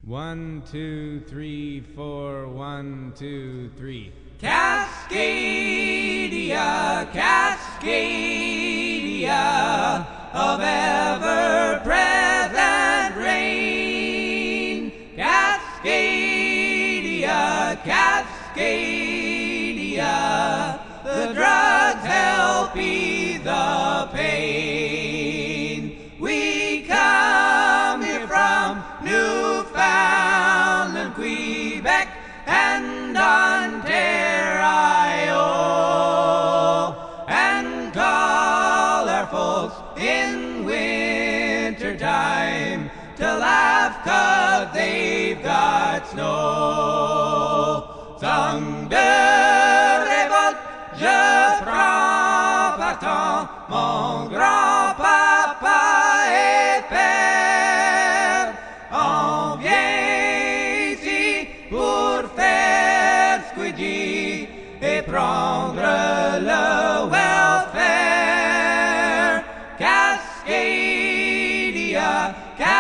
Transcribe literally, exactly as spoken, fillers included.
One, two, three, four, one, two, three. Cascadia, Cascadia, of ever-present rain. Cascadia, Cascadia, the drugs help ease the pain. We come here from Newfoundland, Quebec, and Ontario, and call our folks in winter time to laugh 'cause they've got snow. Sang de révolte, je prends partant, mon grand-papa et père. On vient ici pour faire squidgy et prendre le welfare. Cascadia, Cascadia.